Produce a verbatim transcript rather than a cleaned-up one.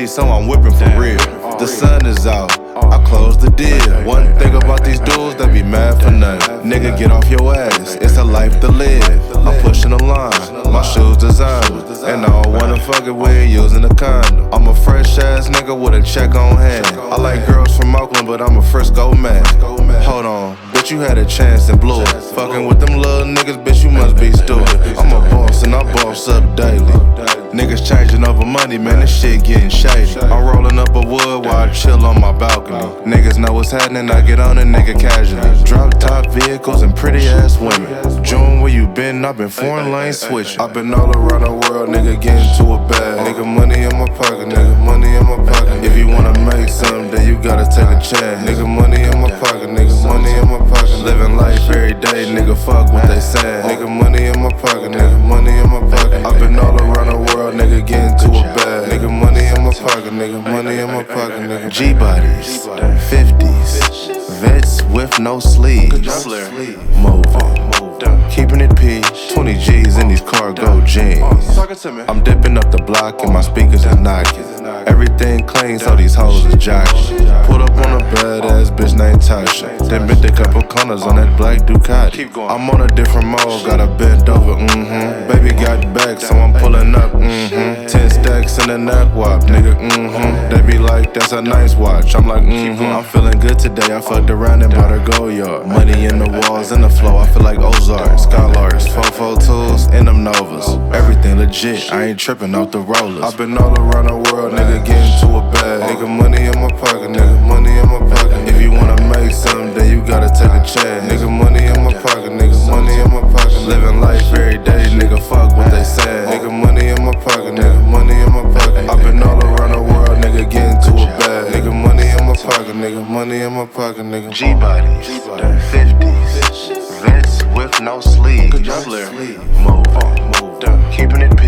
city, so I'm whipping for real. The sun is out, I close the deal. One thing about these dudes, they be mad for nothing. Nigga, get off your ass, it's a life to live. I'm pushing the line, my shoes designer, and I don't wanna fuck it with using a condom. I'm a fresh ass nigga with a check on hand. I like girls from Oakland, but I'm a Frisco man. Hold on, bitch, you had a chance and blew it. Fucking with them little niggas, bitch, you must be stupid. I'm a boss and I boss up daily. Niggas changing over money, man, this shit getting shady. I'm rolling up a wood while I chill on my balcony. Niggas know what's happening, I get on a nigga casually. Drop top vehicles and pretty ass women. June, where you been? I've been foreign lane switching. I've been all around the world, nigga, getting to a bag. Nigga, money in my pocket, nigga, money in my pocket. If you wanna make something, then you gotta take a chance. Nigga, money in my pocket, nigga, money in my pocket. Living life every day, nigga, fuck what they saying. Nigga, money in my pocket, nigga, money in my pocket. I've been all around the world, nigga, getting to a bag. Nigga, money in my pocket, nigga, money in my pocket, nigga. G-bodies, fifties, vets with no sleeves. Moving, keeping it P, twenty G's in these cargo jeans. I'm dipping up the block and my speakers is knocking. Everything clean, so these hoes is jocking. Put up on a badass bitch named Tasha. Then bent a couple corners on that black Ducati. I'm on a different mode, got a bent over, mm-hmm. Baby got back, so I'm pulling up, mm-hmm. Ten stacks in a neck wop, nigga, mm-hmm. They be like, that's a nice watch. I'm like, mm-hmm. I'm feeling good today, I fucked around and bought a go yard. Money in the walls and the flow, I feel like Ozark. Scholars, four twos, and them Novas. Everything legit, I ain't tripping off the rollers. I've been all around the world, nigga, getting to a bag. Nigga, money in my pocket, nigga, money in my pocket. If you wanna make something, then you gotta take a chance. Nigga, money in my pocket, nigga, money in my pocket. Living life every day, nigga, fuck what they say. Nigga, money in my pocket, nigga, money in my pocket. I've been all around the world, nigga, getting to a bag. Nigga, money in my pocket, nigga, money in my pocket, nigga. G-bodies, fifties, vets with no sleeves. Moving, keeping it P.